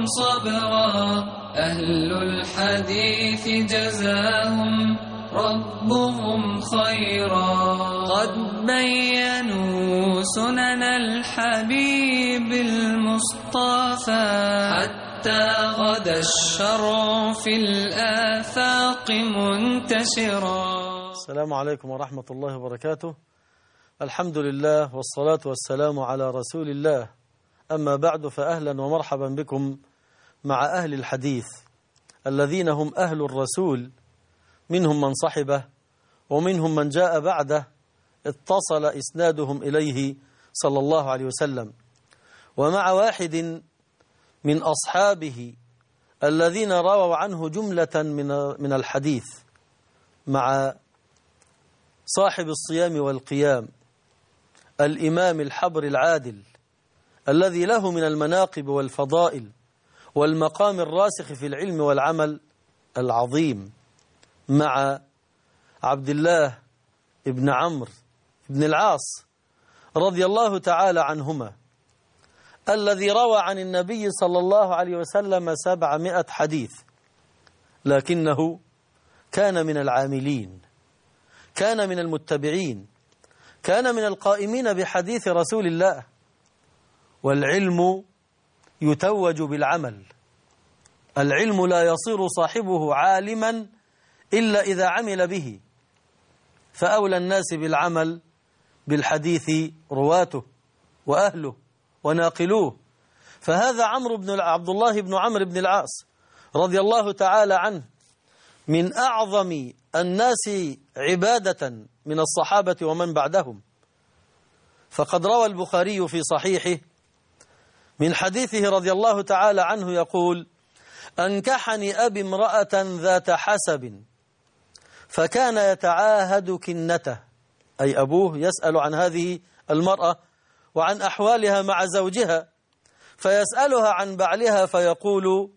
صبرا. أهل الحديث جزاهم ربهم خيرا. قد بينوا سنن الحبيب المصطفى حتى غدا الشرع في الآفاق منتشرا. السلام عليكم ورحمة الله وبركاته. الحمد لله والصلاة والسلام على رسول الله. أما بعد، فأهلا ومرحبا بكم مع أهل الحديث الذين هم أهل الرسول، منهم من صحبه ومنهم من جاء بعده اتصل إسنادهم إليه صلى الله عليه وسلم، ومع واحد من أصحابه الذين رووا عنه جملة من الحديث، مع صاحب الصيام والقيام الإمام الحبر العادل الذي له من المناقب والفضائل والمقام الراسخ في العلم والعمل العظيم، مع عبد الله بن عمرو بن العاص رضي الله تعالى عنهما، الذي روى عن النبي صلى الله عليه وسلم 700 حديث، لكنه كان من العاملين، كان من المتبعين، كان من القائمين بحديث رسول الله. والعلم يتوج بالعمل، العلم لا يصير صاحبه عالما إلا إذا عمل به، فأولى الناس بالعمل بالحديث رواته وأهله وناقلوه. فهذا عبد الله بن عمرو بن العاص رضي الله تعالى عنه من أعظم الناس عبادة من الصحابة ومن بعدهم، فقد روى البخاري في صحيحه من حديثه رضي الله تعالى عنه يقول: أنكحني أبي امرأة ذات حسب فكان يتعاهد كنته، أي أبوه يسأل عن هذه المرأة وعن أحوالها مع زوجها، فيسألها عن بعلها فيقول: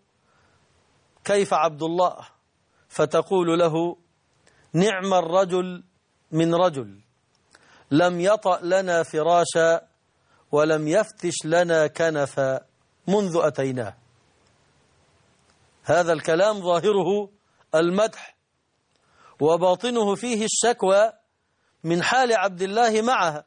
كيف عبد الله؟ فتقول له: نعم الرجل من رجل لم يطأ لنا فراشا ولم يفتش لنا كنفا منذ أتيناه. هذا الكلام ظاهره المدح وباطنه فيه الشكوى من حال عبد الله معها.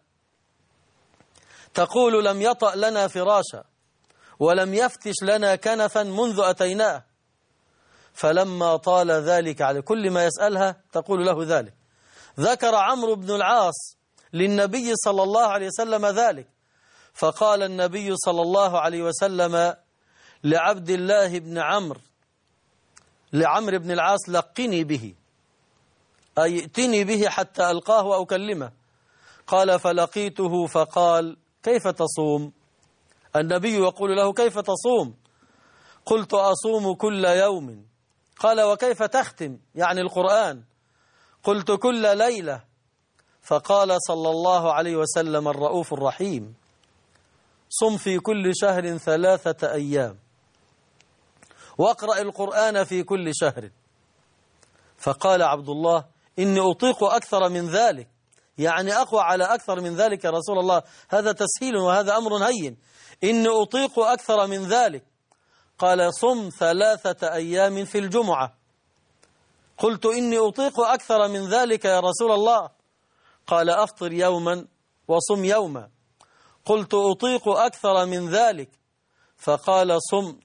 تقول: لم يطأ لنا فراشا ولم يفتش لنا كنفا منذ أتيناه. فلما طال ذلك على كل ما يسألها تقول له ذلك، ذكر عمرو بن العاص للنبي صلى الله عليه وسلم ذلك، فقال النبي صلى الله عليه وسلم لعبد الله بن عمرو بن العاص: لقني به، أي ائتني به حتى ألقاه وأكلمه. قال: فلقيته فقال: كيف تصوم؟ النبي يقول له: كيف تصوم؟ قلت: أصوم كل يوم. قال: وكيف تختم؟ يعني القرآن. قلت: كل ليلة. فقال صلى الله عليه وسلم الرؤوف الرحيم: صم في كل شهر 3 أيام واقرأ القرآن في كل شهر. فقال عبد الله: إني أطيق أكثر من ذلك، يعني أقوى على أكثر من ذلك يا رسول الله، هذا تسهيل وهذا أمر هين، إني أطيق أكثر من ذلك. قال: صم 3 أيام في الجمعة. قلت: إني أطيق أكثر من ذلك يا رسول الله. قال: أفطر يوما وصم يوما. قلت: أطيق أكثر من ذلك. فقال: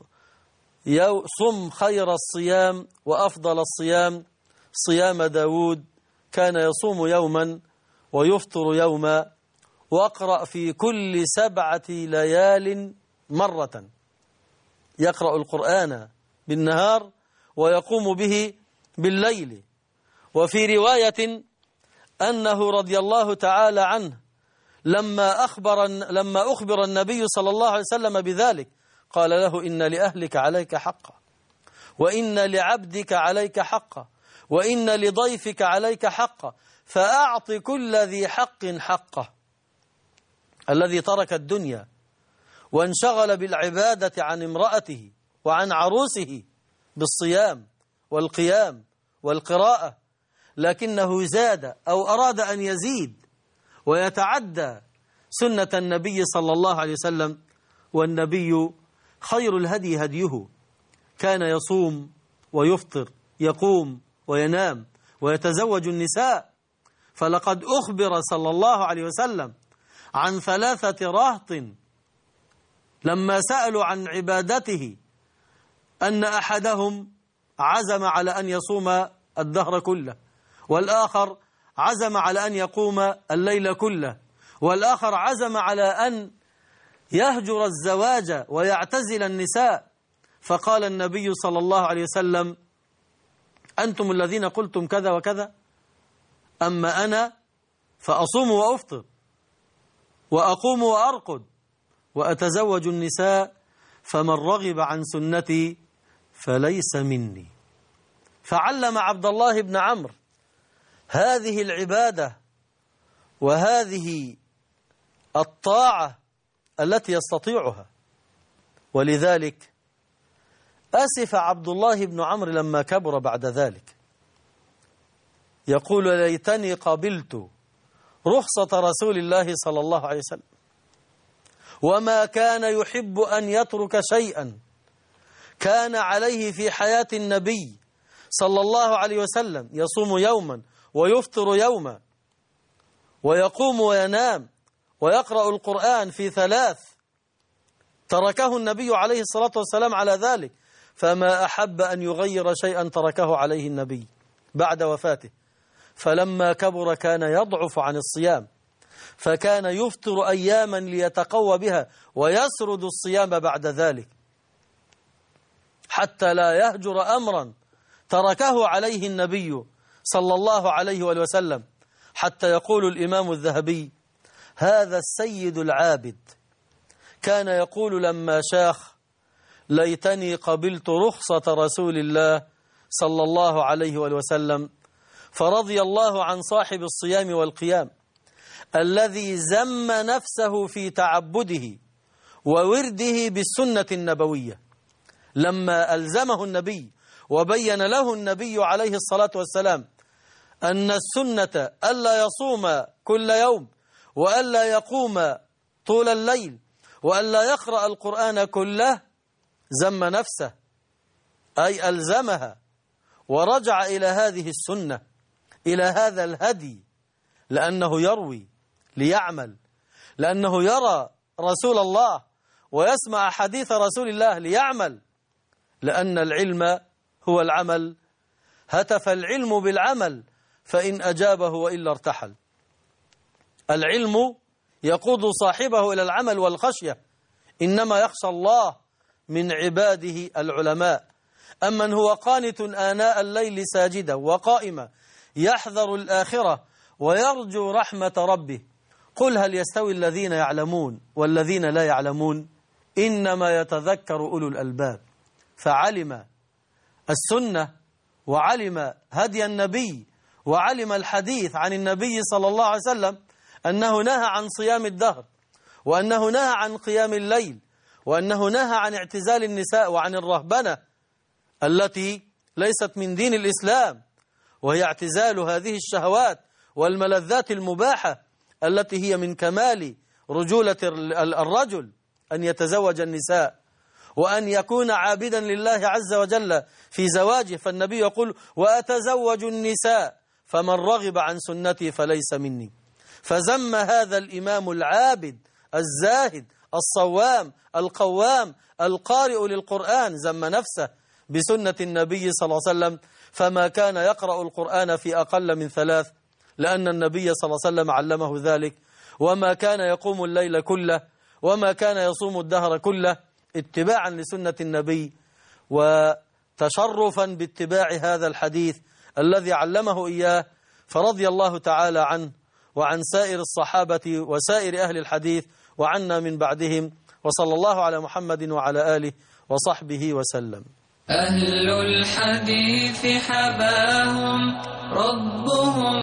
صم خير الصيام وأفضل الصيام صيام داود كان يصوم يوما ويفطر يوما، واقرأ في كل 7 ليال مرة. يقرأ القرآن بالنهار ويقوم به بالليل. وفي رواية أنه رضي الله تعالى عنه لما أخبر النبي صلى الله عليه وسلم بذلك قال له: إن لأهلك عليك حقا، وإن لعبدك عليك حقا، وإن لضيفك عليك حقا، فأعط كل ذي حق حقه. الذي ترك الدنيا وانشغل بالعبادة عن امرأته وعن عروسه بالصيام والقيام والقراءة، لكنه زاد أو أراد أن يزيد ويتعدى سنة النبي صلى الله عليه وسلم، والنبي خير الهدي هديه، كان يصوم ويفطر، يقوم وينام ويتزوج النساء. فلقد أخبر صلى الله عليه وسلم عن 3 رهط لما سألوا عن عبادته أن أحدهم عزم على أن يصوم الدهر كله، والآخر عزم على أن يقوم الليل كله، والآخر عزم على أن يهجر الزواج ويعتزل النساء. فقال النبي صلى الله عليه وسلم: أنتم الذين قلتم كذا وكذا، أما أنا فأصوم وأفطر وأقوم وأرقد وأتزوج النساء، فمن رغب عن سنتي فليس مني. فعلم عبد الله بن عمرو هذه العبادة وهذه الطاعة التي يستطيعها. ولذلك أسف عبد الله بن عمرو لما كبر بعد ذلك، يقول: ليتني قبلت رخصة رسول الله صلى الله عليه وسلم، وما كان يحب أن يترك شيئا كان عليه في حياة النبي صلى الله عليه وسلم، يصوم يوما ويفطر يوما ويقوم وينام ويقرأ القرآن في 3، تركه النبي عليه الصلاة والسلام على ذلك، فما أحب أن يغير شيئا تركه عليه النبي بعد وفاته. فلما كبر كان يضعف عن الصيام، فكان يفطر أياما ليتقوى بها ويسرد الصيام بعد ذلك، حتى لا يهجر أمرا تركه عليه النبي صلى الله عليه وسلم. حتى يقول الإمام الذهبي: هذا السيد العابد كان يقول لما شاخ: ليتني قبلت رخصة رسول الله صلى الله عليه وسلم. فرضي الله عن صاحب الصيام والقيام الذي زم نفسه في تعبده وورده بالسنة النبوية، لما ألزمه النبي وبين له النبي عليه الصلاة والسلام أن السنة ألا يصوم كل يوم، وألا يقوم طول الليل، وألا يقرأ القرآن كله، زم نفسه، أي ألزمها، ورجع إلى هذه السنة، إلى هذا الهدي، لأنه يروي ليعمل، لأنه يرى رسول الله ويسمع حديث رسول الله ليعمل، لأن العلم هو العمل، هتف العلم بالعمل فإن أجابه وإلا ارتحل. العلم يقود صاحبه إلى العمل والخشية، إنما يخشى الله من عباده العلماء. أمن هو قانت آناء الليل ساجدا وقائما يحذر الآخرة ويرجو رحمة ربه، قل هل يستوي الذين يعلمون والذين لا يعلمون، إنما يتذكر أولو الألباب. فعلم السنة وعلم هدي النبي وعلم الحديث عن النبي صلى الله عليه وسلم أنه نهى عن صيام الدهر، وأنه نهى عن قيام الليل، وأنه نهى عن اعتزال النساء وعن الرهبنة التي ليست من دين الإسلام، وهي اعتزال هذه الشهوات والملذات المباحة التي هي من كمال رجولة الرجل أن يتزوج النساء وأن يكون عابدا لله عز وجل في زواجه. فالنبي يقول: وأتزوج النساء فمن رغب عن سنتي فليس مني. فزم هذا الإمام العابد الزاهد الصوام القوام القارئ للقرآن، زم نفسه بسنة النبي صلى الله عليه وسلم، فما كان يقرأ القرآن في أقل من 3، لأن النبي صلى الله عليه وسلم علمه ذلك، وما كان يقوم الليل كله، وما كان يصوم الدهر كله، اتباعا لسنة النبي وتشرفا باتباع هذا الحديث الذي علمه إياه. فرضي الله تعالى عنه وعن سائر الصحابة وسائر أهل الحديث وعنا من بعدهم، وصلى الله على محمد وعلى آله وصحبه وسلم. أهل الحديث حباهم ربهم